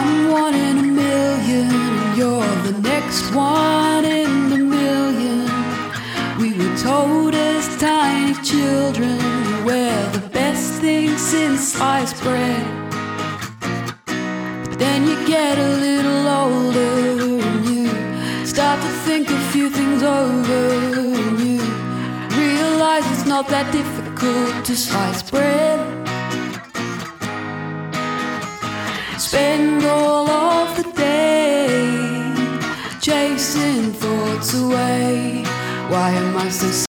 I'm one in a million, and you're the next one in a million. We were told as tiny children we're the best thing since sliced bread. But then you get a little older and you start to think a few things over, and you realize it's not that difficult to slice bread. Spend all of the day chasing thoughts away. Why am I so